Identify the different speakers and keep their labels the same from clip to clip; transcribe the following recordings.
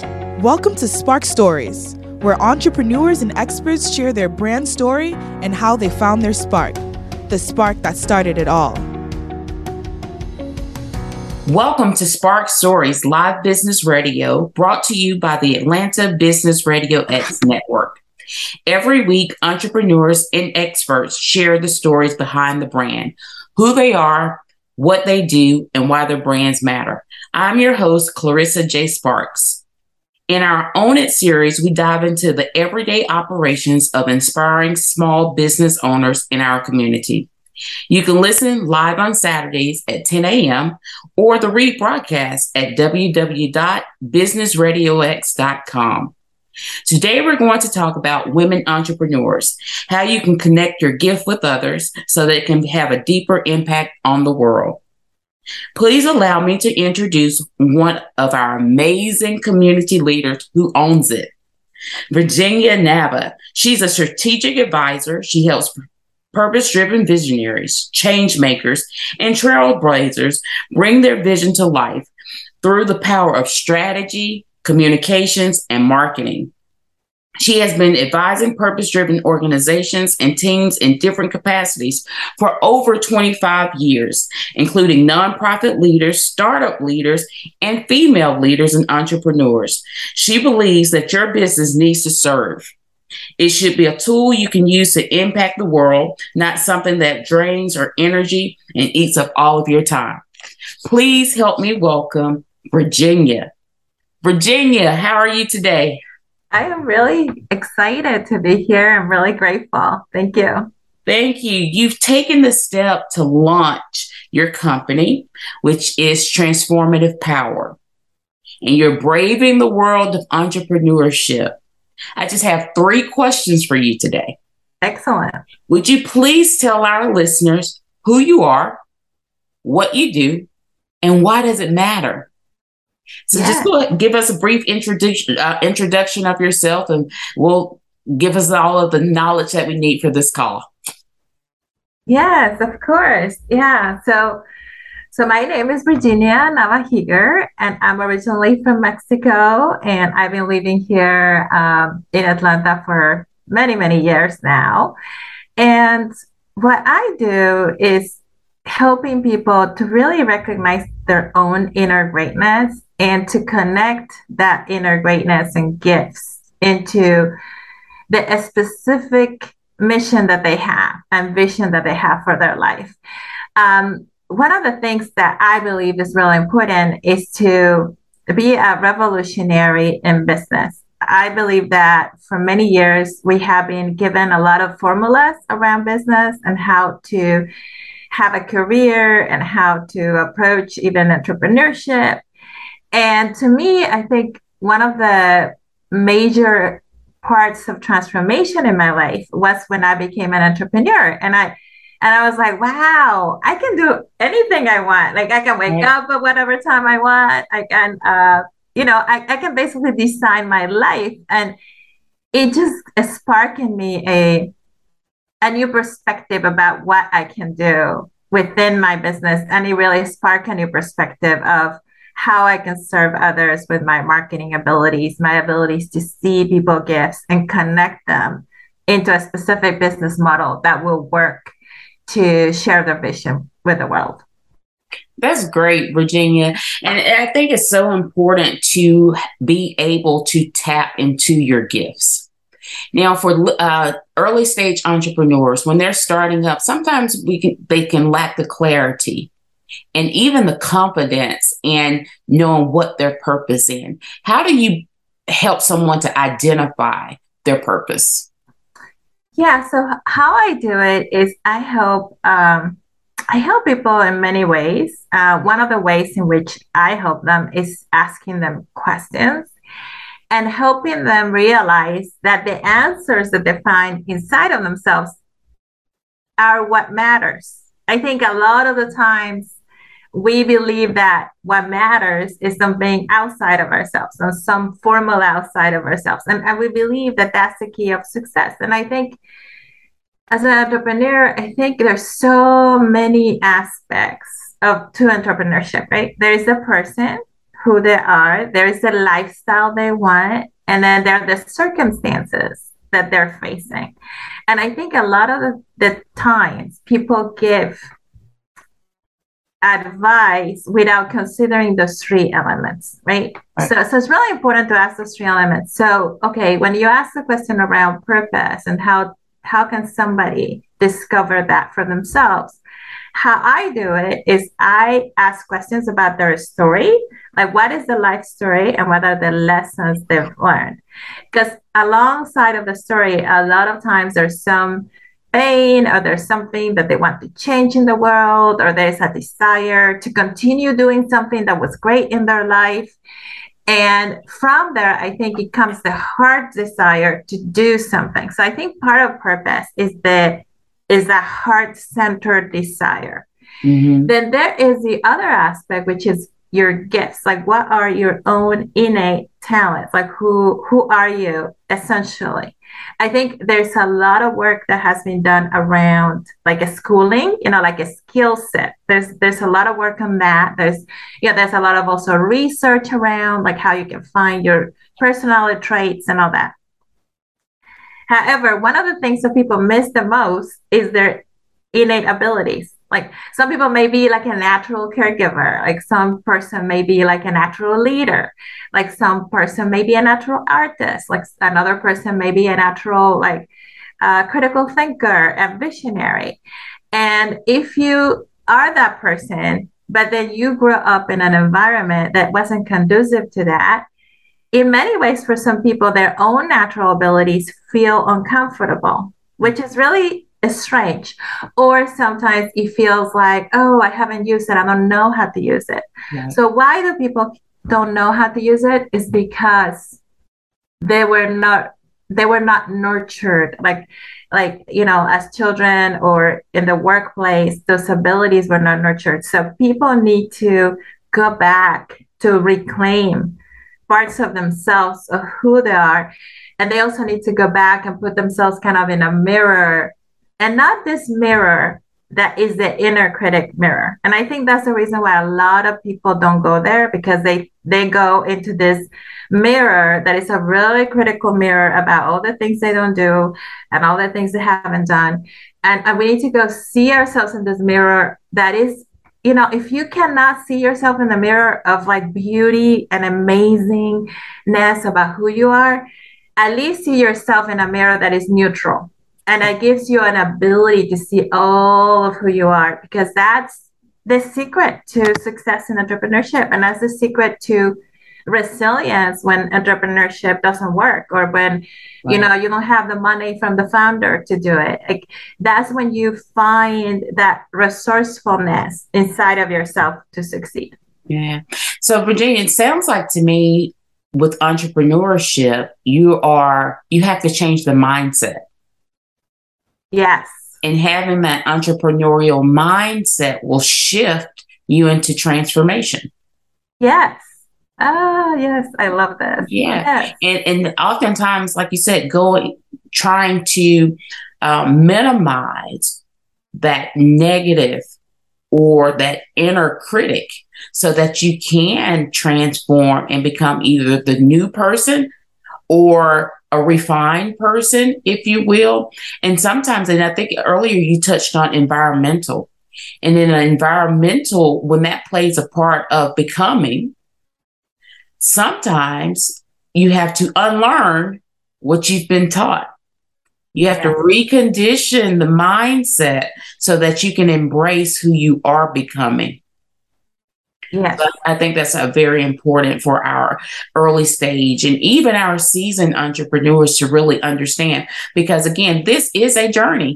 Speaker 1: Welcome to Spark Stories, where entrepreneurs and experts share their brand story and how they found their spark, the spark that started it all.
Speaker 2: Welcome to Spark Stories Live Business Radio, brought to you by the Atlanta Business Radio X Network. Every week, entrepreneurs and experts share the stories behind the brand, who they are, what they do, and why their brands matter. I'm your host, Clarissa J. Sparks. In our Own It series, we dive into the everyday operations of inspiring small business owners in our community. You can listen live on Saturdays at 10 a.m. or the rebroadcast at www.businessradiox.com. Today, we're going to talk about women entrepreneurs, how you can connect your gift with others so that it can have a deeper impact on the world. Please allow me to introduce one of our amazing community leaders who owns it, Virginia Nava. She's a strategic advisor. She helps purpose-driven visionaries, change makers, and trailblazers bring their vision to life through the power of strategy, communications, and marketing. She has been advising purpose-driven organizations and teams in different capacities for over 25 years, including nonprofit leaders, startup leaders, and female leaders and entrepreneurs. She believes that your business needs to serve. It should be a tool you can use to impact the world, not something that drains your energy and eats up all of your time. Please help me welcome Virginia. Virginia, how are you today?
Speaker 3: I am really excited to be here. I'm really grateful. Thank you.
Speaker 2: Thank you. You've taken the step to launch your company, which is Transformative Power, and you're braving the world of entrepreneurship. I just have 3 questions for you today.
Speaker 3: Excellent.
Speaker 2: Would you please tell our listeners who you are, what you do, and why does it matter? So just go ahead, give us a brief introduction of yourself, and we'll give us all of the knowledge that we need for this call.
Speaker 3: Yes, of course. Yeah. So my name is Virginia Navahiger, and I'm originally from Mexico, and I've been living here in Atlanta for many, many years now. And what I do is helping people to really recognize their own inner greatness and to connect that inner greatness and gifts into the specific mission that they have and vision that they have for their life. One of the things that I believe is really important is to be a revolutionary in business. I believe that for many years, we have been given a lot of formulas around business and how to have a career and how to approach even entrepreneurship. And to me, I think one of the major parts of transformation in my life was when I became an entrepreneur. And I was like, wow, I can do anything I want. Like I can wake up at whatever time I want. I can, I can basically design my life. And it just sparked in me a new perspective about what I can do within my business. And it really sparked a new perspective of how I can serve others with my marketing abilities, my abilities to see people's gifts and connect them into a specific business model that will work to share their vision with the world.
Speaker 2: That's great, Virginia. And I think it's so important to be able to tap into your gifts. Now, for early stage entrepreneurs, when they're starting up, sometimes they can lack the clarity and even the confidence in knowing what their purpose is. How do you help someone to identify their purpose?
Speaker 3: Yeah, so how I do it is I help people in many ways. One of the ways in which I help them is asking them questions and helping them realize that the answers that they find inside of themselves are what matters. I think a lot of the times we believe that what matters is something outside of ourselves, or some formula outside of ourselves. And we believe that that's the key of success. And I think as an entrepreneur, I think there's so many aspects to entrepreneurship, right? There is the person who they are, there is the lifestyle they want, and then there are the circumstances that they're facing. And I think a lot of the times people give advice without considering those three elements, right? So it's really important to ask those three elements. So, okay, when you ask the question around purpose and how can somebody discover that for themselves, how I do it is I ask questions about their story, like what is the life story and what are the lessons they've learned. Because alongside of the story, a lot of times there's some pain or there's something that they want to change in the world, or there's a desire to continue doing something that was great in their life. And from there, I think it comes the heart desire to do something. So I think part of purpose is a heart-centered desire. Mm-hmm. Then there is the other aspect, which is your gifts. Like, what are your own innate talents? Like, who are you essentially? I think there's a lot of work that has been done around like a schooling, like a skill set. There's a lot of work on that. There's a lot of also research around like how you can find your personality traits and all that. However, one of the things that people miss the most is their innate abilities. Like some people may be like a natural caregiver, like some person may be like a natural leader, like some person may be a natural artist, like another person may be a natural like critical thinker and visionary. And if you are that person, but then you grew up in an environment that wasn't conducive to that, in many ways, for some people, their own natural abilities feel uncomfortable, which is really strange. Or sometimes it feels like, oh, I haven't used it. I don't know how to use it. Right. So why do people don't know how to use it is because they were not nurtured like as children or in the workplace, those abilities were not nurtured. So people need to go back to reclaim parts of themselves, of who they are. And they also need to go back and put themselves kind of in a mirror, and not this mirror that is the inner critic mirror. And I think that's the reason why a lot of people don't go there, because they go into this mirror that is a really critical mirror about all the things they don't do and all the things they haven't done. And we need to go see ourselves in this mirror that is, if you cannot see yourself in the mirror of like beauty and amazingness about who you are, at least see yourself in a mirror that is neutral. And it gives you an ability to see all of who you are, because that's the secret to success in entrepreneurship. And that's the secret to resilience when entrepreneurship doesn't work, or when you don't have the money from the founder to do it. Like, that's when you find that resourcefulness inside of yourself to succeed.
Speaker 2: Yeah. So Virginia, it sounds like to me with entrepreneurship, you have to change the mindset.
Speaker 3: Yes.
Speaker 2: And having that entrepreneurial mindset will shift you into transformation.
Speaker 3: Yes. Oh, yes. I love this.
Speaker 2: Yeah. Yes. And oftentimes, like you said, trying to minimize that negative or that inner critic so that you can transform and become either the new person or a refined person, if you will. And sometimes, and I think earlier you touched on environmental. And in an environmental, when that plays a part of becoming, sometimes you have to unlearn what you've been taught. You have to recondition the mindset so that you can embrace who you are becoming.
Speaker 3: Yes.
Speaker 2: So I think that's very important for our early stage and even our seasoned entrepreneurs to really understand, because again, this is a journey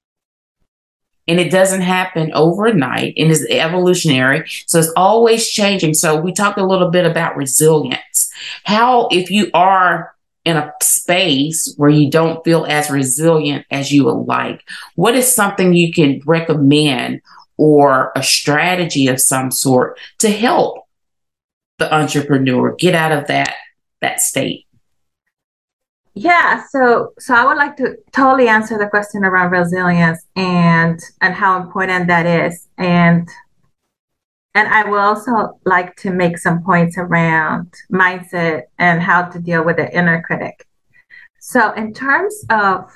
Speaker 2: and it doesn't happen overnight and is evolutionary. So it's always changing. So we talked a little bit about resilience. How, if you are in a space where you don't feel as resilient as you would like, what is something you can recommend or a strategy of some sort to help the entrepreneur get out of that state?
Speaker 3: Yeah, so I would like to totally answer the question around resilience and how important that is. And And I will also like to make some points around mindset and how to deal with the inner critic. So in terms of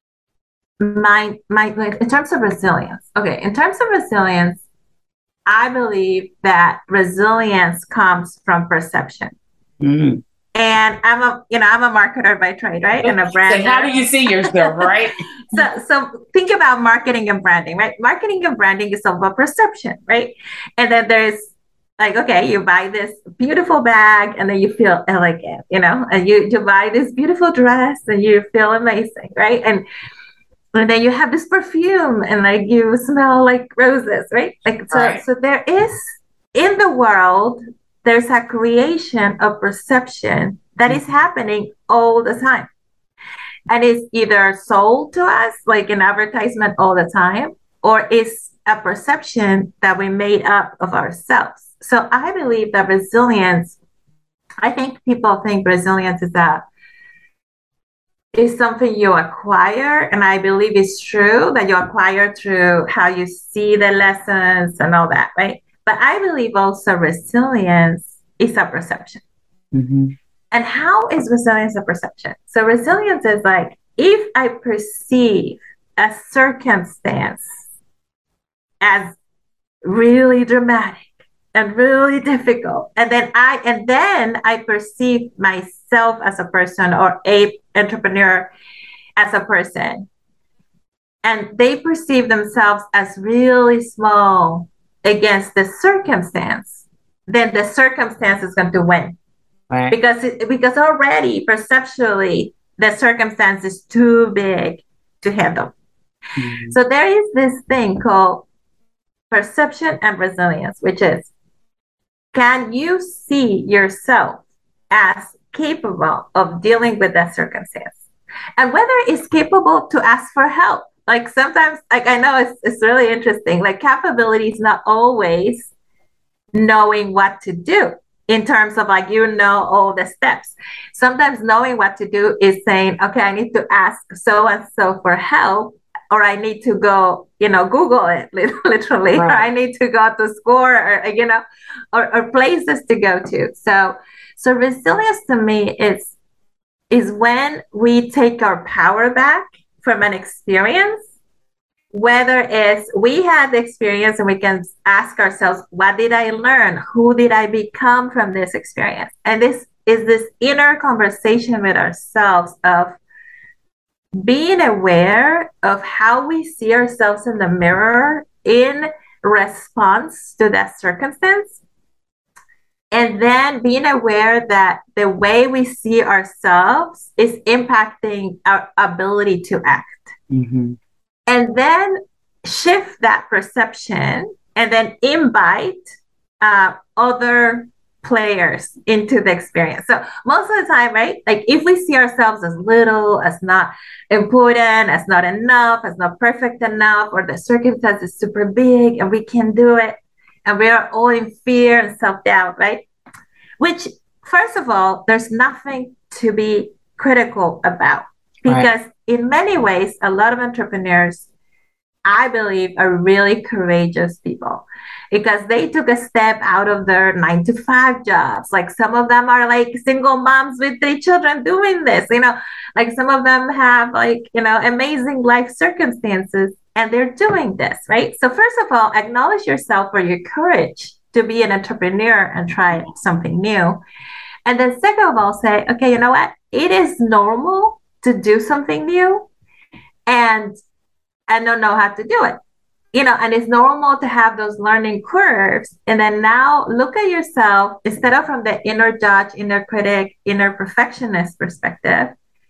Speaker 3: in terms of resilience, okay, in terms of resilience, I believe that resilience comes from perception.
Speaker 2: Mm.
Speaker 3: And I'm a marketer by trade, right? And a brander.
Speaker 2: So how do you see yourself, right?
Speaker 3: So think about marketing and branding, right? Marketing and branding is all about perception, right? And then there's like, okay, you buy this beautiful bag and then you feel elegant, and you buy this beautiful dress and you feel amazing, right? And then you have this perfume and like you smell like roses, right? Like so,
Speaker 2: Right.
Speaker 3: so there is in the world, there's a creation of perception that is happening all the time. And it's either sold to us like an advertisement all the time, or it's a perception that we made up of ourselves. So I believe that resilience, I think people think resilience is something you acquire. And I believe it's true that you acquire through how you see the lessons and all that, right? But I believe also resilience is a perception.
Speaker 2: Mm-hmm.
Speaker 3: And how is resilience a perception? So resilience is like, if I perceive a circumstance as really dramatic and really difficult, and then I perceive myself as a person or a entrepreneur as a person, and they perceive themselves as really small against the circumstance, then the circumstance is going to win. Right. Because already perceptually the circumstance is too big to handle. Mm-hmm. So there is this thing called perception and resilience, which is, can you see yourself as capable of dealing with that circumstance? And whether it's capable to ask for help. Like sometimes, like I know it's really interesting, like capability is not always knowing what to do in terms of like, all the steps. Sometimes knowing what to do is saying, okay, I need to ask so-and-so for help, or I need to go, Google it literally, right. Or I need to go to Score or places to go to. So resilience to me is when we take our power back from an experience, whether it's we had the experience and we can ask ourselves, what did I learn? Who did I become from this experience? And this is this inner conversation with ourselves of being aware of how we see ourselves in the mirror in response to that circumstance. And then being aware that the way we see ourselves is impacting our ability to act. Mm-hmm. And then shift that perception and then invite other players into the experience. So most of the time, right? Like if we see ourselves as little, as not important, as not enough, as not perfect enough, or the circumstance is super big and we can't do it, and we are all in fear and self-doubt, right? Which, first of all, there's nothing to be critical about. Because in many ways, a lot of entrepreneurs, I believe, are really courageous people because they took a step out of their 9-to-5 jobs. Like some of them are like single moms with 3 children doing this, like some of them have like, amazing life circumstances and they're doing this, right? So first of all, acknowledge yourself for your courage to be an entrepreneur and try something new. And then second of all, say, okay, you know what? It is normal to do something new and don't know how to do it, and it's normal to have those learning curves. And then now look at yourself instead of from the inner judge, inner critic, inner perfectionist perspective,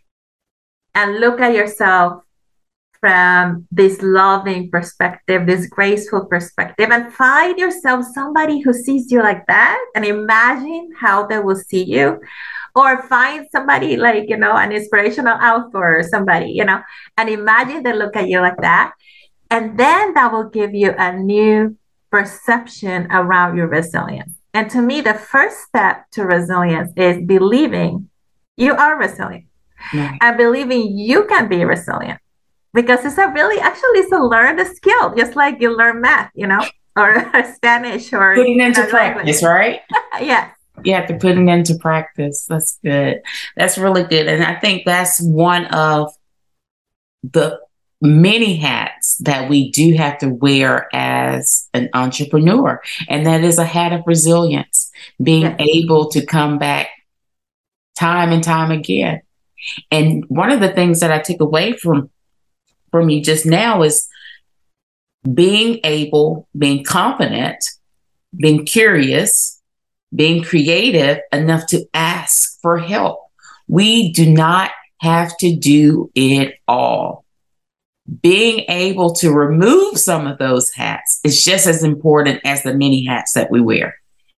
Speaker 3: and look at yourself from this loving perspective, this graceful perspective, and find yourself somebody who sees you like that and imagine how they will see you. Or find somebody like, an inspirational author or somebody, and imagine they look at you like that. And then that will give you a new perception around your resilience. And to me, the first step to resilience is believing you are resilient and believing you can be resilient. Because it's a learned skill, just like you learn math, or Spanish or
Speaker 2: Putting into
Speaker 3: language.
Speaker 2: practice, right?
Speaker 3: Yes.
Speaker 2: You have to put it into practice. That's good. That's really good. And I think that's one of the many hats that we do have to wear as an entrepreneur. And that is a hat of resilience, being
Speaker 3: Yes.
Speaker 2: able to come back time and time again. And one of the things that I took away from you just now is being able, being confident, being curious, being creative enough to ask for help. We do not have to do it all. Being able to remove some of those hats is just as important as the many hats that we wear.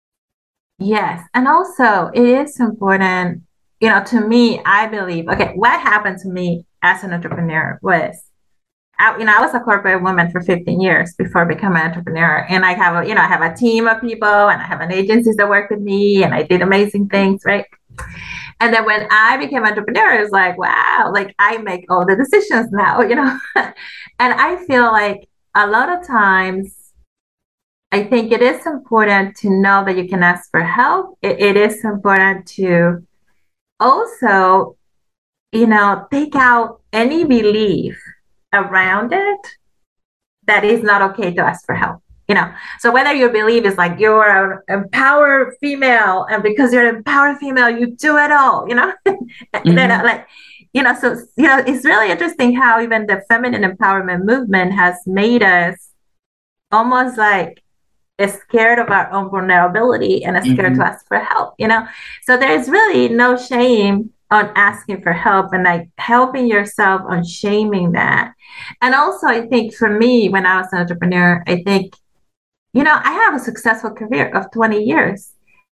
Speaker 3: Yes. And also, it is important, to me, I believe, okay, what happened to me as an entrepreneur was, I was a corporate woman for 15 years before becoming an entrepreneur. And I have I have a team of people and I have an agencies that work with me and I did amazing things, right? And then when I became an entrepreneur, it was like, wow, like I make all the decisions now, and I feel like a lot of times, I think it is important to know that you can ask for help. It is important to also, take out any belief around it that is not okay to ask for help. So whether your belief is like you're an empowered female, and because you're an empowered female, you do it all, and then like, so it's really interesting how even the feminine empowerment movement has made us almost like scared of our own vulnerability and scared to ask for help, So there's really no shame on asking for help and like helping yourself on shaming that. And also, I think for me, when I was an entrepreneur, I think, I have a successful career of 20 years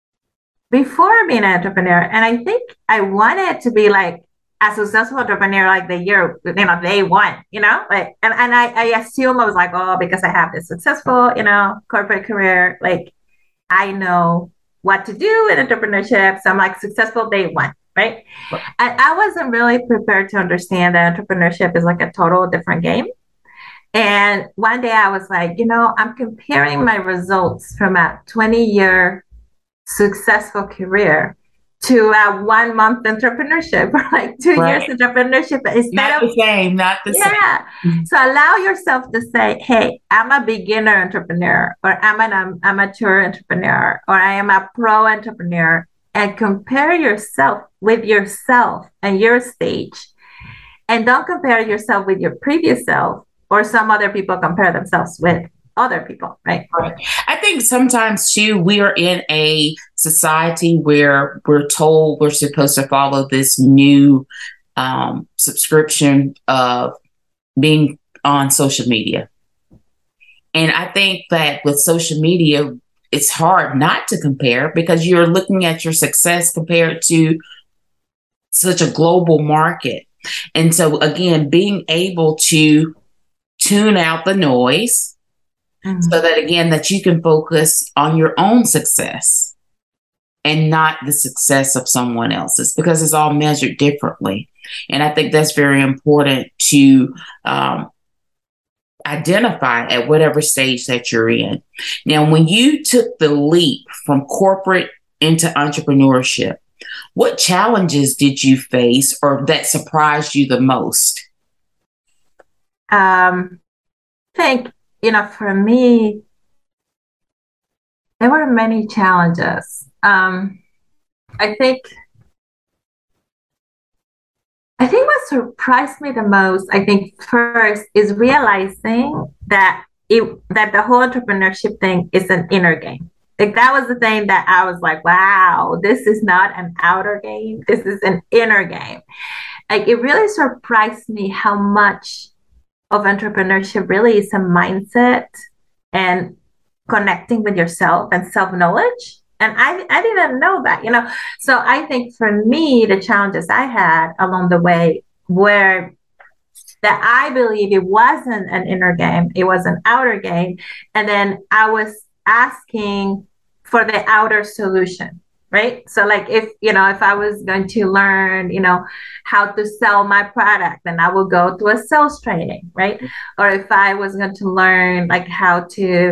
Speaker 3: before being an entrepreneur. And I think I wanted to be like a successful entrepreneur like the year, day one, like, and I assume I was like, oh, because I have this successful, corporate career, like I know what to do in entrepreneurship. So I'm like successful day one, right? And I wasn't really prepared to understand that entrepreneurship is like a total different game. And one day I was like, I'm comparing my results from a 20-year successful career to a 1 month entrepreneurship or like 2 years entrepreneurship
Speaker 2: instead of the same, not the same.
Speaker 3: So allow yourself to say, hey, I'm a beginner entrepreneur, or I'm an amateur entrepreneur, or I am a pro entrepreneur, and compare yourself with yourself and your stage. And don't compare yourself with your previous self or some other people compare themselves with other people, right?
Speaker 2: Right. I think sometimes too, we are in a society where we're told we're supposed to follow this new subscription of being on social media. And I think that with social media, it's hard not to compare because you're looking at your success compared to such a global market. And so again, being able to tune out the noise so that again, that you can focus on your own success and not the success of someone else's, because it's all measured differently. And I think that's very important to identify at whatever stage that you're in. Now, when you took the leap from corporate into entrepreneurship, what challenges did you face or that surprised you the most?
Speaker 3: I think, for me, there were many challenges. I think what surprised me the most, I think first is realizing that the whole entrepreneurship thing is an inner game. Like that was the thing that I was like, wow, this is not an outer game. This is an inner game. Like it really surprised me how much of entrepreneurship really is a mindset and connecting with yourself and self-knowledge. And I didn't know that, So I think for me, the challenges I had along the way were that I believe it wasn't an inner game, it was an outer game. And then I was asking for the outer solution. Right. So like if I was going to learn, how to sell my product, then I would go to a sales training. Right. Or if I was going to learn like how to,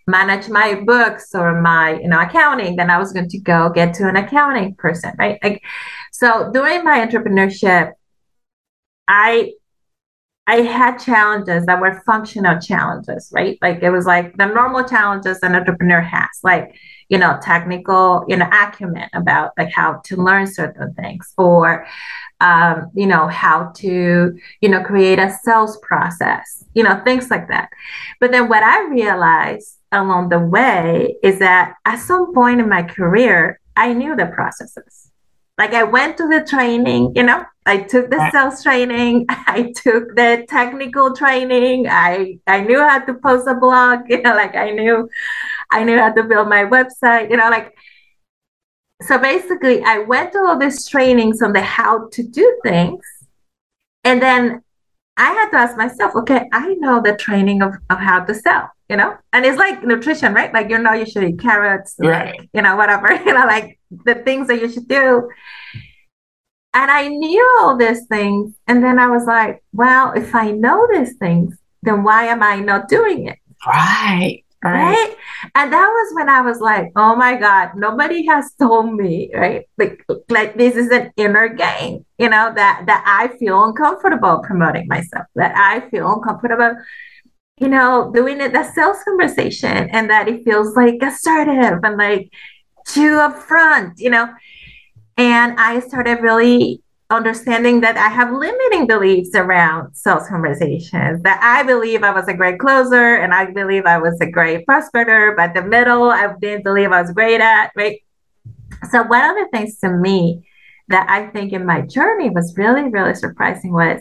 Speaker 3: manage my books or my, accounting, then I was going to go get to an accounting person, right? Like, so during my entrepreneurship, I had challenges that were functional challenges, right? Like it was like the normal challenges an entrepreneur has, like, technical, acumen about like how to learn certain things, or, how to, create a sales process, things like that. But then what I realized along the way is that at some point in my career, I knew the processes. Like I went to the training, I took the sales training, I took the technical training, I knew how to post a blog, like I knew how to build my website, like, so basically I went to all these trainings on the how to do things. And then I had to ask myself, okay, I know the training of how to sell, and it's like nutrition, right? Like, you should eat carrots,
Speaker 2: right.
Speaker 3: Like, whatever, like the things that you should do. And I knew all these things. And then I was like, well, if I know these things, then why am I not doing it?
Speaker 2: Right.
Speaker 3: Right. And that was when I was like, oh my God, nobody has told me, right? Like this is an inner game, that I feel uncomfortable promoting myself, that I feel uncomfortable, doing it, that sales conversation, and that it feels like assertive and like too upfront, and I started really understanding that I have limiting beliefs around sales conversations, that I believe I was a great closer and I believe I was a great prospector, but the middle, I didn't believe I was great at, right? So one of the things to me that I think in my journey was really, really surprising was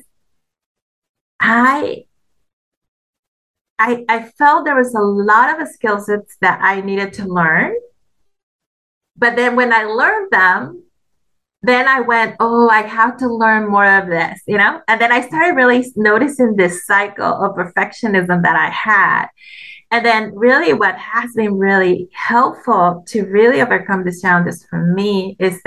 Speaker 3: I felt there was a lot of skill sets that I needed to learn. But then when I learned them, then I went, oh, I have to learn more of this, And then I started really noticing this cycle of perfectionism that I had. And then really what has been really helpful to really overcome these challenges for me is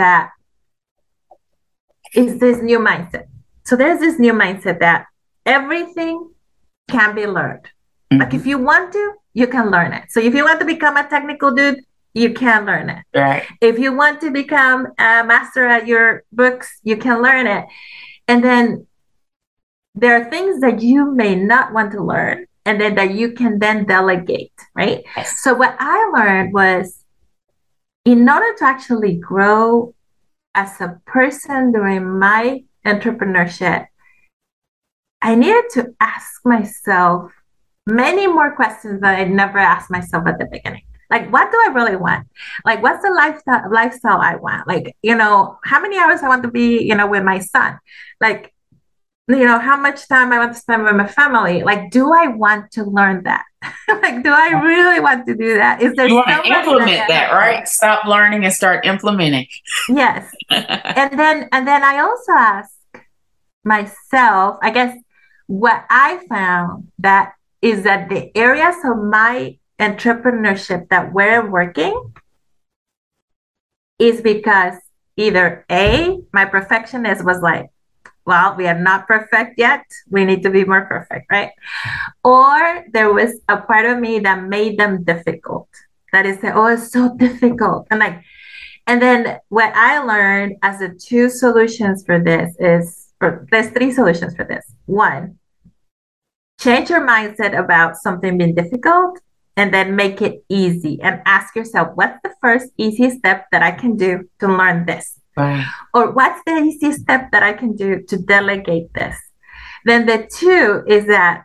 Speaker 3: this new mindset. So there's this new mindset that everything can be learned. Mm-hmm. Like if you want to, you can learn it. So if you want to become a technical dude, you can learn it.
Speaker 2: Right.
Speaker 3: If you want to become a master at your books, you can learn it. And then there are things that you may not want to learn, and then that you can then delegate, right? Yes. So what I learned was, in order to actually grow as a person during my entrepreneurship, I needed to ask myself many more questions that I never asked myself at the beginning. Like, what do I really want? Like, what's the lifestyle I want? Like, how many hours I want to be, with my son? Like, how much time I want to spend with my family? Like, do I want to learn that? Like, do I really want to do that? Is there
Speaker 2: you want to implement that, right? Stop learning and start implementing.
Speaker 3: Yes. and then I also ask myself, I guess what I found that is that the areas of my entrepreneurship that weren't working is because either A, my perfectionist was like, well, we are not perfect yet. We need to be more perfect, right? Or there was a part of me that made them difficult. That is, oh, it's so difficult. And then what I learned as the two solutions for this is, or there's three solutions for this. One, change your mindset about something being difficult, and then make it easy and ask yourself, what's the first easy step that I can do to learn this?
Speaker 2: Right.
Speaker 3: Or what's the easy step that I can do to delegate this? Then the two is that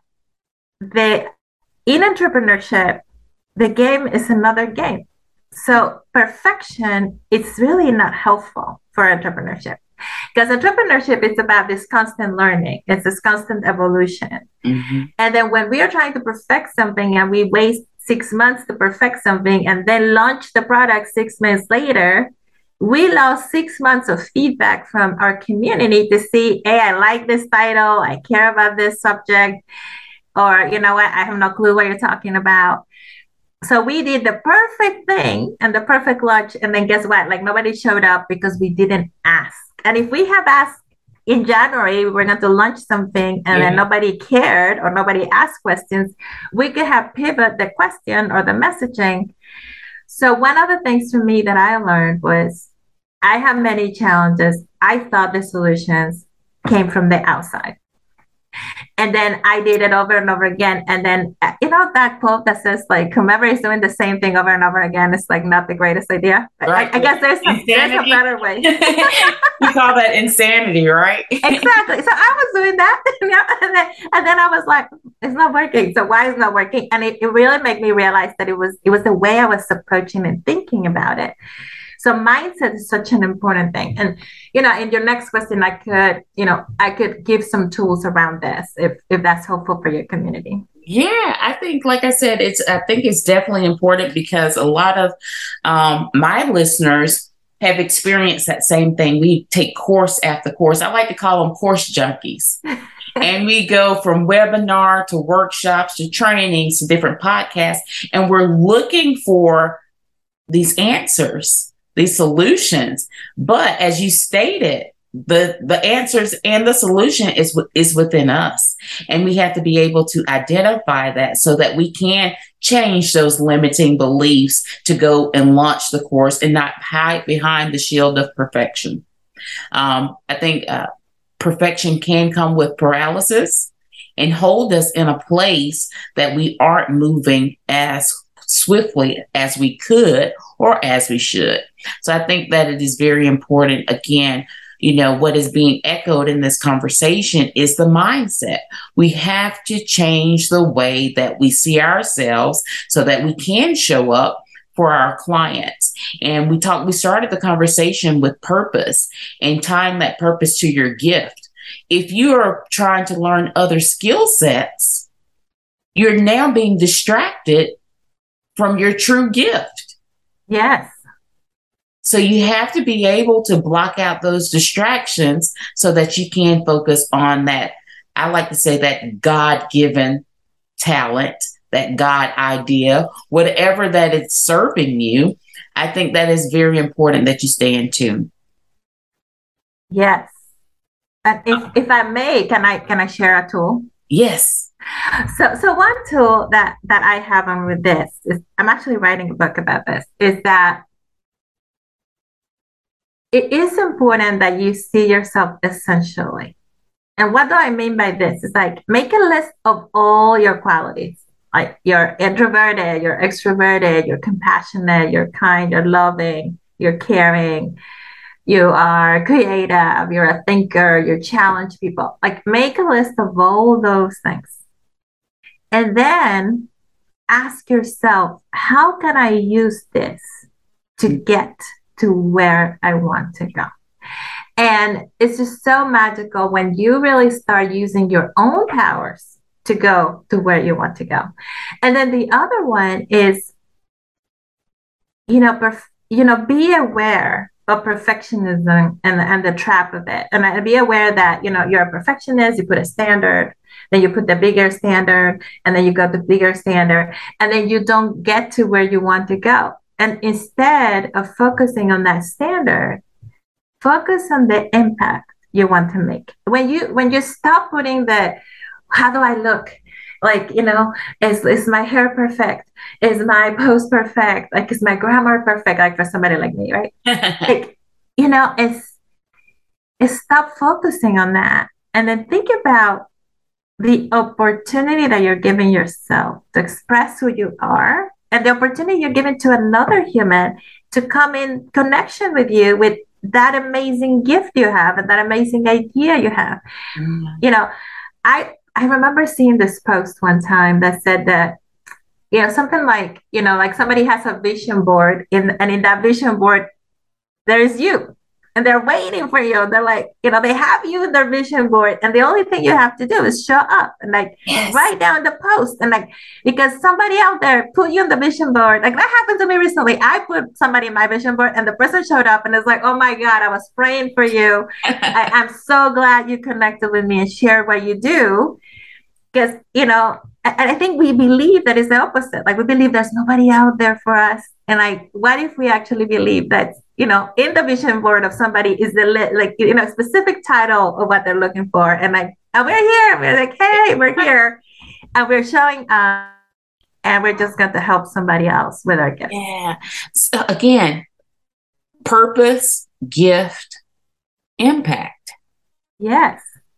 Speaker 3: in entrepreneurship, the game is another game. So perfection is really not helpful for entrepreneurship, because entrepreneurship is about this constant learning. It's this constant evolution. Mm-hmm. And then when we are trying to perfect something and we waste 6 months to perfect something and then launch the product 6 months later, we lost 6 months of feedback from our community to see, hey, I like this title, I care about this subject, or you know what, I have no clue what you're talking about. So we did the perfect thing and the perfect launch, and then guess what? Like nobody showed up because we didn't ask. And if we have asked in January we were going to launch something and then nobody cared or nobody asked questions, we could have pivot the question or the messaging. So one of the things for me that I learned was I have many challenges. I thought the solutions came from the outside. And then I did it over and over again. And then, that quote that says, like, whomever is doing the same thing over and over again is like not the greatest idea. Right. I guess there's a better way.
Speaker 2: You call that insanity, right?
Speaker 3: Exactly. So I was doing that. and then I was like, it's not working. So why is it not working? And it really made me realize that it was the way I was approaching and thinking about it. So mindset is such an important thing. And, in your next question, I could give some tools around this if that's helpful for your community.
Speaker 2: Yeah, I think, like I said, I think it's definitely important because a lot of my listeners have experienced that same thing. We take course after course. I like to call them course junkies. And we go from webinar to workshops to trainings to different podcasts. And we're looking for these answers, these solutions. But as you stated, the answers and the solution is within us. And we have to be able to identify that so that we can change those limiting beliefs to go and launch the course and not hide behind the shield of perfection. I think perfection can come with paralysis and hold us in a place that we aren't moving as swiftly as we could or as we should. So I think that it is very important. Again, what is being echoed in this conversation is the mindset. We have to change the way that we see ourselves so that we can show up for our clients. And we started the conversation with purpose and tying that purpose to your gift. If you are trying to learn other skill sets, you're now being distracted from your true gift.
Speaker 3: Yes.
Speaker 2: So you have to be able to block out those distractions so that you can focus on that. I like to say that God-given talent, that God idea, whatever that is serving you. I think that is very important that you stay in tune.
Speaker 3: Yes. And if I may, can I share a tool?
Speaker 2: Yes.
Speaker 3: So one tool that I have on with this is, I'm actually writing a book about this, is that it is important that you see yourself essentially. And what do I mean by this? It's like, make a list of all your qualities. Like, you're introverted, you're extroverted, you're compassionate, you're kind, you're loving, you're caring, you are creative, you're a thinker, you challenge people. Like, make a list of all those things. And then ask yourself, how can I use this to get to where I want to go? And it's just so magical when you really start using your own powers to go to where you want to go. And then the other one is, be aware of perfectionism and the trap of it. And be aware that, you're a perfectionist, you put a standard, then you put the bigger standard, and then you go to bigger standard, and then you don't get to where you want to go. And instead of focusing on that standard, focus on the impact you want to make. When you stop putting the, how do I look? Like, is my hair perfect? Is my pose perfect? Like, is my grammar perfect? Like, for somebody like me, right? Like, it's stop focusing on that. And then think about the opportunity that you're giving yourself to express who you are, and the opportunity you're giving to another human to come in connection with you with that amazing gift you have and that amazing idea you have. I remember seeing this post one time that said that, something like, like somebody has a vision board and in that vision board, there's you. And they're waiting for you. They're like, they have you in their vision board. And the only thing you have to do is show up and write down the post. And because somebody out there put you on the vision board. Like, that happened to me recently. I put somebody in my vision board and the person showed up and it's like, oh my God, I was praying for you. I'm so glad you connected with me and shared what you do. Because, and I think we believe that it's the opposite. Like we believe there's nobody out there for us. And like, what if we actually believe that, you know, in the vision board of somebody is the like, you know, specific title of what they're looking for. And like, and we're here. We're like, hey, we're here. And we're showing up and we're just going to help somebody else with our gifts.
Speaker 2: Yeah. So again, purpose, gift, impact.
Speaker 3: Yes.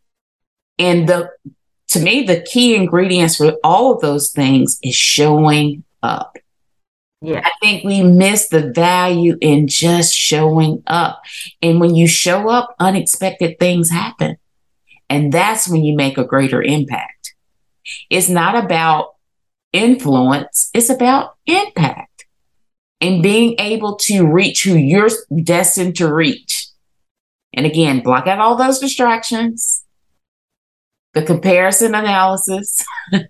Speaker 2: And to me, the key ingredients for all of those things is showing up.
Speaker 3: Yeah.
Speaker 2: I think we miss the value in just showing up. And when you show up, unexpected things happen. And that's when you make a greater impact. It's not about influence, it's about impact and being able to reach who you're destined to reach. And again, block out all those distractions, the comparison analysis,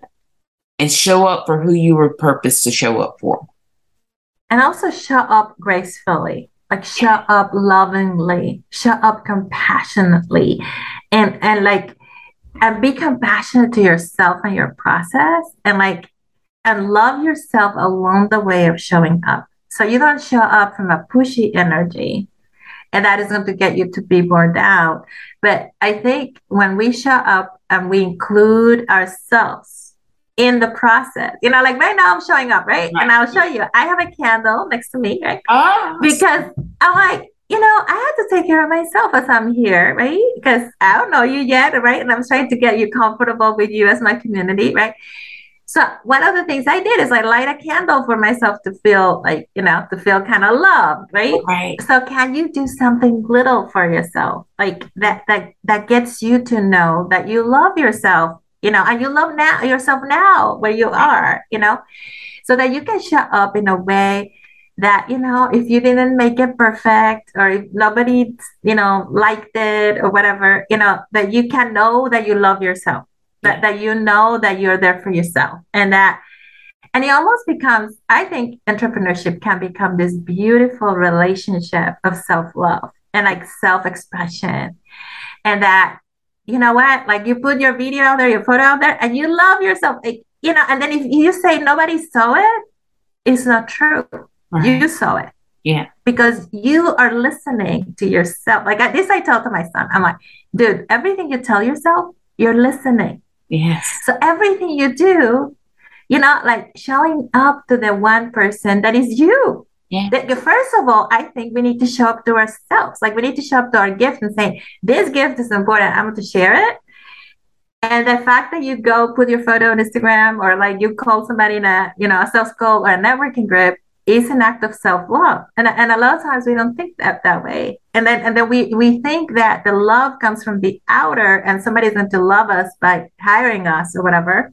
Speaker 2: and show up for who you were purposed to show up for.
Speaker 3: And also show up gracefully, like show up lovingly, show up compassionately, and like, and be compassionate to yourself and your process, and like, and love yourself along the way of showing up. So you don't show up from a pushy energy, and that is going to get you to be burned out. But I think when we show up and we include ourselves in the process, you know, like right now I'm showing up, right? And I'll show you, I have a candle next to me, right?
Speaker 2: Oh.
Speaker 3: Because I'm like, you know, I have to take care of myself as I'm here, right? Because I don't know you yet, right? And I'm trying to get you comfortable with you as my community, right? So one of the things I did is I light a candle for myself to feel like, you know, to feel kind of loved, right?
Speaker 2: Right.
Speaker 3: So can you do something little for yourself, like that gets you to know that you love yourself, you know, and you love yourself now where you are, you know, so that you can show up in a way that, you know, if you didn't make it perfect or if nobody, you know, liked it or whatever, you know, that you can know that you love yourself. That you know that you're there for yourself, and it almost becomes, I think entrepreneurship can become this beautiful relationship of self-love and like self-expression, and that, you know what, like you put your video out there, your photo out there, and you love yourself, like, you know, and then if you say nobody saw it, it's not true. Right. You saw it.
Speaker 2: Yeah.
Speaker 3: Because you are listening to yourself. Like this I tell to my son, I'm like, dude, everything you tell yourself, you're listening.
Speaker 2: Yes.
Speaker 3: So everything you do, you know, like showing up to the one person that is you.
Speaker 2: Yeah.
Speaker 3: First of all, I think we need to show up to ourselves. Like we need to show up to our gift and say, this gift is important. I'm going to share it. And the fact that you go put your photo on Instagram or like you call somebody in a, you know, a sales call or a networking group is an act of self-love. And a lot of times we don't think that way. And then we think that the love comes from the outer and somebody's going to love us by hiring us or whatever.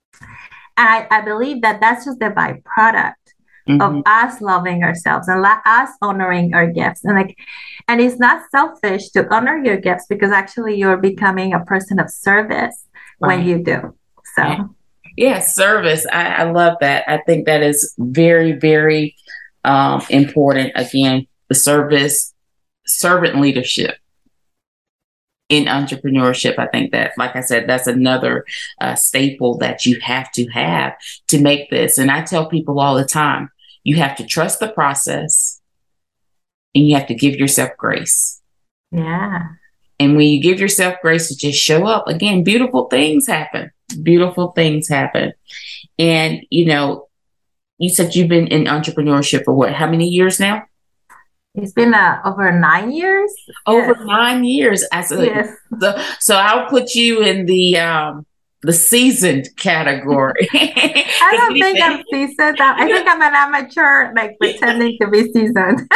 Speaker 3: And I believe that that's just the byproduct of us loving ourselves and us honoring our gifts. And it's not selfish to honor your gifts because actually you're becoming a person of service when you do. So.
Speaker 2: Yeah. Yes, service. I love that. I think that is very, very important. Again, the servant leadership in entrepreneurship. I think that, like I said, that's another staple that you have to make this. And I tell people all the time, you have to trust the process and you have to give yourself grace.
Speaker 3: Yeah.
Speaker 2: And when you give yourself grace to just show up, again, beautiful things happen. Beautiful things happen. And, you know, you said you've been in entrepreneurship for what? How many years now?
Speaker 3: It's been over 9 years.
Speaker 2: Over 9 years.
Speaker 3: Yes.
Speaker 2: So I'll put you in the seasoned category.
Speaker 3: I don't think I'm seasoned. I think I'm an amateur, like pretending to be seasoned.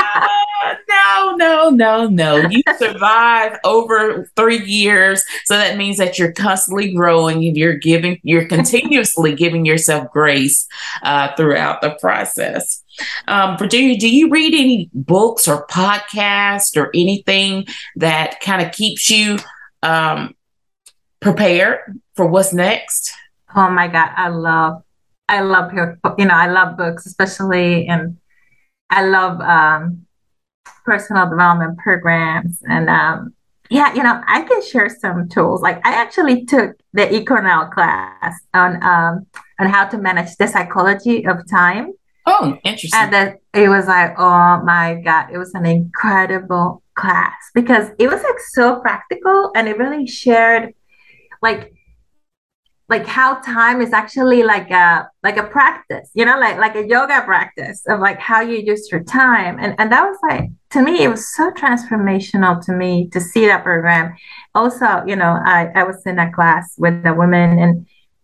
Speaker 2: No. You survived over 3 years. So that means that you're constantly growing and you're continuously giving yourself grace throughout the process. Virginia, do you read any books or podcasts or anything that kind of keeps you prepared for what's next?
Speaker 3: Oh my God. I love, you know, I love books, especially, and I love personal development programs. And Yeah, I can share some tools. Like I actually took the eCornell class on how to manage the psychology of time.
Speaker 2: Oh,
Speaker 3: And
Speaker 2: interesting.
Speaker 3: then it was like, oh my God, it was an incredible class because it was like so practical and it really shared like how time is actually like a practice, like a yoga practice of like how you use your time. And that was like, to me, it was so transformational to me to see that program. Also, I was in a class with a woman and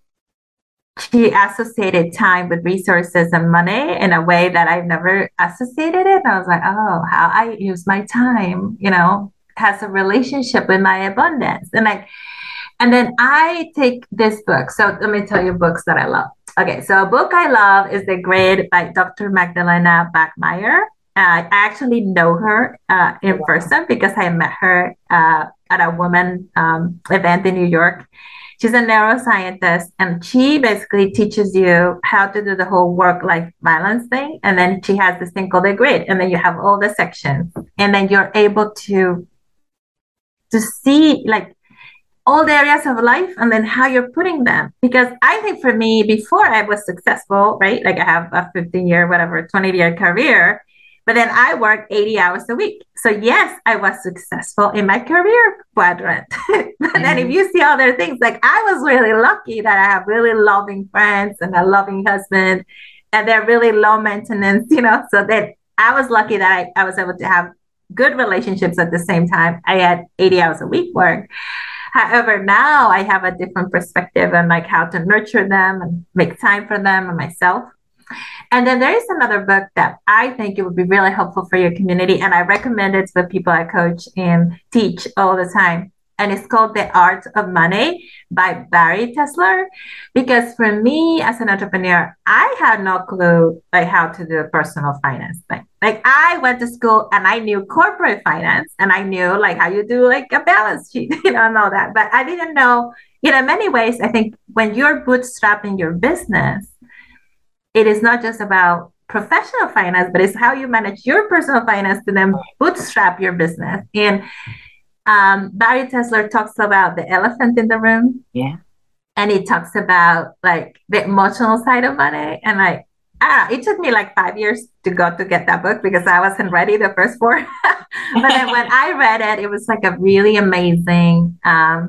Speaker 3: she associated time with resources and money in a way that I've never associated it. And I was like, oh, how I use my time, has a relationship with my abundance. And then I take this book. So let me tell you books that I love. Okay, so a book I love is The Grid by Dr. Magdalena Bachmeyer. I actually know her in person because I met her at a woman event in New York. She's a neuroscientist and she basically teaches you how to do the whole work-life balance thing. And then she has this thing called the grid. And then you have all the sections. And then you're able to see like all the areas of life and then how you're putting them. Because I think for me, before I was successful, right? Like I have a 15-year, whatever, 20-year career, but then I worked 80 hours a week. So yes, I was successful in my career quadrant. But then if you see other things, like I was really lucky that I have really loving friends and a loving husband and they're really low maintenance, so that I was lucky that I was able to have good relationships at the same time. I had 80 hours a week work. However, now I have a different perspective on like how to nurture them and make time for them and myself. And then there is another book that I think it would be really helpful for your community. And I recommend it to the people I coach and teach all the time. And it's called The Art of Money by Barry Tesler. Because for me as an entrepreneur, I had no clue like how to do a personal finance thing. Like I went to school and I knew corporate finance and I knew like how you do like a balance sheet, and all that. But I didn't know, in many ways, I think when you're bootstrapping your business, it is not just about professional finance, but it's how you manage your personal finance to then bootstrap your business. And Barry Tesler talks about the elephant in the room.
Speaker 2: Yeah.
Speaker 3: And he talks about like the emotional side of money. And like, it took me like 5 years to get that book because I wasn't ready the first four. But then when I read it, it was like a really amazing,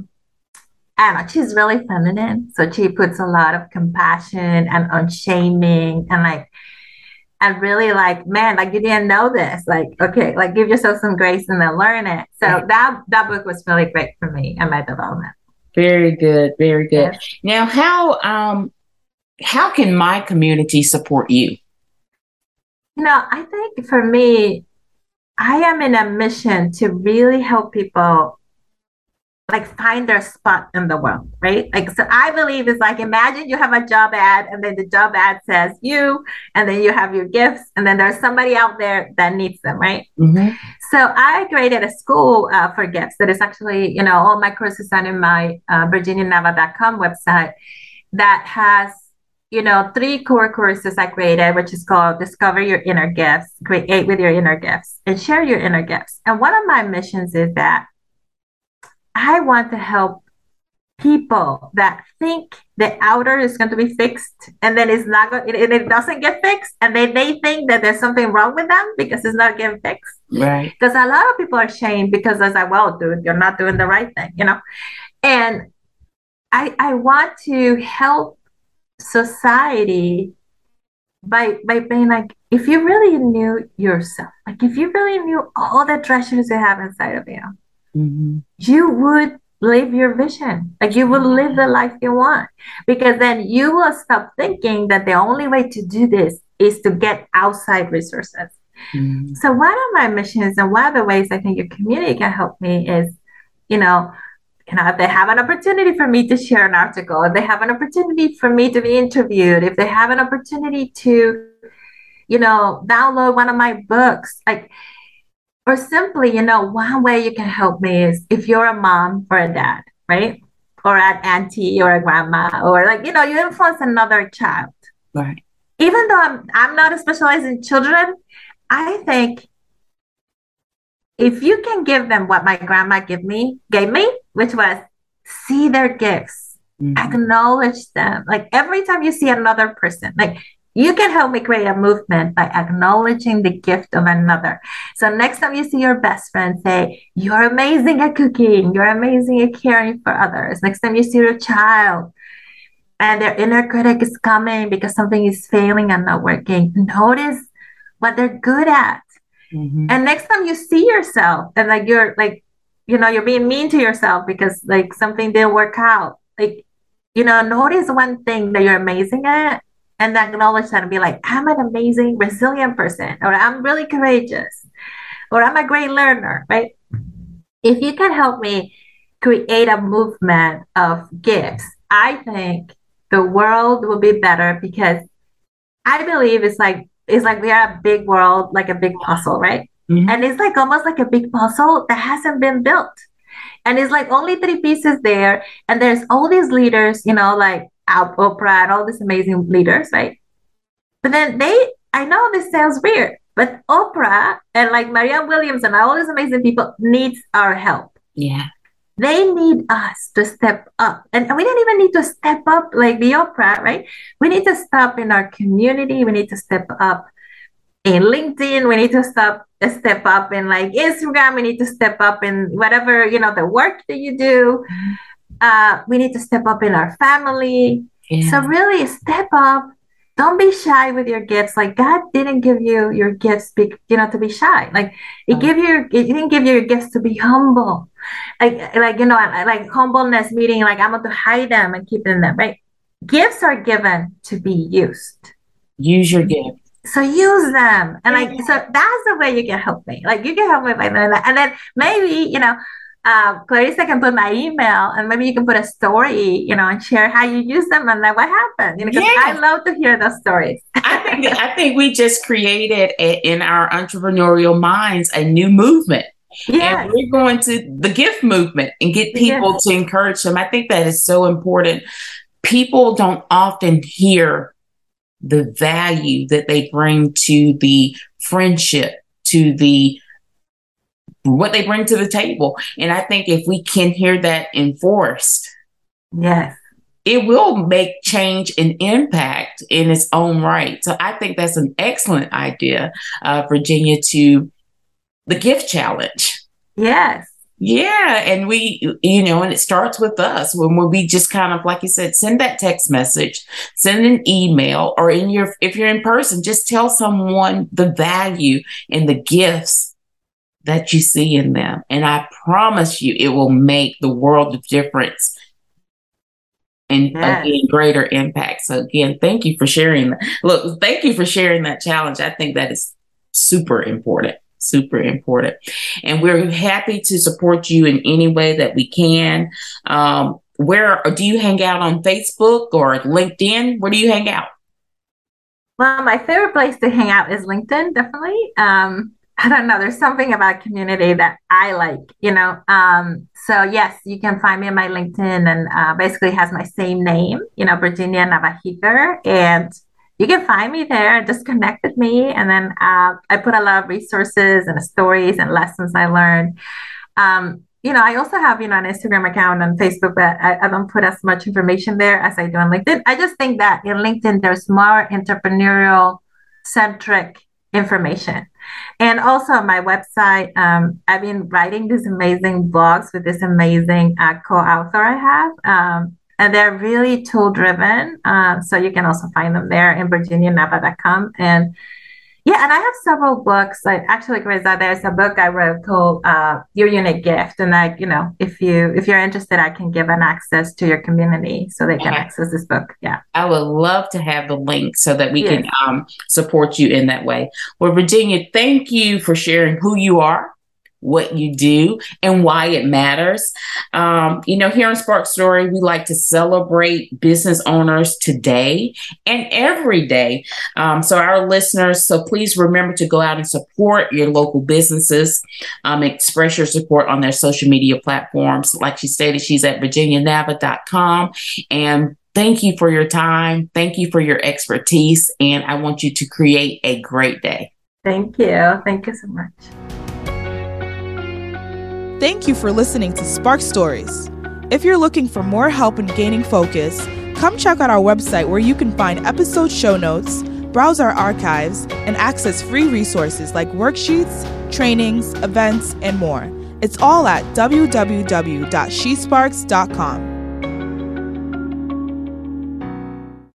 Speaker 3: I don't know, she's really feminine. So she puts a lot of compassion and unshaming and like, and really like, man, like you didn't know this. Like, okay, like give yourself some grace and then learn it. So that book was really great for me and my development.
Speaker 2: Very good. Very good.
Speaker 3: Yes.
Speaker 2: Now, how can my community support you?
Speaker 3: I think for me, I am in a mission to really help people like find their spot in the world, right? Like, so I believe it's like, imagine you have a job ad and then the job ad says you, and then you have your gifts, and then there's somebody out there that needs them, right?
Speaker 2: Mm-hmm.
Speaker 3: So I created a school for gifts that is actually, all my courses are in my virginianava.com website that has, 3 core courses I created, which is called Discover Your Inner Gifts, Create with Your Inner Gifts, and Share Your Inner Gifts. And one of my missions is that I want to help people that think the outer is going to be fixed and then it's not going, and it doesn't get fixed, and they think that there's something wrong with them because it's not getting fixed.
Speaker 2: Right.
Speaker 3: Because a lot of people are shamed because they're like, well, dude, you're not doing the right thing, And I want to help society by being like, if you really knew yourself, like if you really knew all the treasures you have inside of you,
Speaker 2: mm-hmm.
Speaker 3: you would live your vision. Like you will live the life you want, because then you will stop thinking that the only way to do this is to get outside resources. Mm-hmm. So one of my missions and one of the ways I think your community can help me is, if they have an opportunity for me to share an article, if they have an opportunity for me to be interviewed, if they have an opportunity to, download one of my books, like, or simply, one way you can help me is if you're a mom or a dad, right? Or an auntie or a grandma, or like, you influence another child.
Speaker 2: Right.
Speaker 3: Even though I'm not specialized in children, I think if you can give them what my grandma gave me, which was see their gifts, acknowledge them. Like every time you see another person, like you can help me create a movement by acknowledging the gift of another. So next time you see your best friend, say, you're amazing at cooking. You're amazing at caring for others. Next time you see your child and their inner critic is coming because something is failing and not working, notice what they're good at. And next time you see yourself and like you're like, you're being mean to yourself because like something didn't work out. Like, notice one thing that you're amazing at and acknowledge that and be like, I'm an amazing, resilient person, or I'm really courageous, or I'm a great learner, right? If you can help me create a movement of gifts, I think the world will be better because I believe it's like we are a big world, like a big puzzle, right? And it's like almost like a big puzzle that hasn't been built. And it's like only 3 pieces there. And there's all these leaders, like Oprah and all these amazing leaders, right? But then I know this sounds weird, but Oprah and like Marianne Williams and all these amazing people needs our help.
Speaker 2: Yeah.
Speaker 3: They need us to step up. And we don't even need to step up like the Oprah, right? We need to step in our community. We need to step up in LinkedIn. We need to step up in like Instagram. We need to step up in whatever, the work that you do. We need to step up in our family. Yeah. So really step up. Don't be shy with your gifts. Like God didn't give you your gifts, to be shy. Like He didn't give you your gifts to be humble. Like humbleness meaning like I'm going to hide them and keep them, right? Gifts are given to be used.
Speaker 2: Use your gift.
Speaker 3: So use them. And so that's the way you can help me. Like you can help me by doing that. And then maybe, Clarissa can put my email and maybe you can put a story, and share how you use them and then what happened. Because I love to hear those stories.
Speaker 2: I think we just created in our entrepreneurial minds a new movement. Yes. And we're going to the gift movement and get people to encourage them. I think that is so important. People don't often hear the value that they bring to the friendship, to what they bring to the table. And I think if we can hear that enforced, it will make change and impact in its own right. So I think that's an excellent idea, Virginia, to the gift challenge.
Speaker 3: Yes.
Speaker 2: Yeah. And we, and it starts with us when we just kind of, like you said, send that text message, send an email, or if you're in person, just tell someone the value and the gifts that you see in them. And I promise you, it will make the world of difference and again, greater impact. So again, thank you for sharing that. Look, thank you for sharing that challenge. I think that is super important. Super important. And we're happy to support you in any way that we can. Where do you hang out on Facebook or LinkedIn? Where do you hang out?
Speaker 3: Well, my favorite place to hang out is LinkedIn, definitely. I don't know. There's something about community that I like, So yes, you can find me on my LinkedIn and basically has my same name, Virginia Navahiger. And you can find me there and just connect with me. And then I put a lot of resources and stories and lessons I learned. I also have, an Instagram account on Facebook, but I don't put as much information there as I do on LinkedIn. I just think that in LinkedIn, there's more entrepreneurial centric information. And also on my website, I've been writing these amazing blogs with this amazing co-author I have. And they're really tool driven. So you can also find them there in virginianava.com. And and I have several books. Like actually, Clarissa, there's a book I wrote called Your Unique Gift. And if you're interested, I can give an access to your community so they can access this book. Yeah.
Speaker 2: I would love to have the link so that we can support you in that way. Well, Virginia, thank you for sharing who you are, what you do, and why it matters. Here in Spark Story, we like to celebrate business owners today and every day. So our listeners, please remember to go out and support your local businesses, express your support on their social media platforms. Like she stated, she's at virginianava.com. And thank you for your time. Thank you for your expertise. And I want you to create a great day.
Speaker 3: Thank you. Thank you so much.
Speaker 1: Thank you for listening to Spark Stories. If you're looking for more help in gaining focus, come check out our website where you can find episode show notes, browse our archives, and access free resources like worksheets, trainings, events, and more. It's all at www.shesparks.com.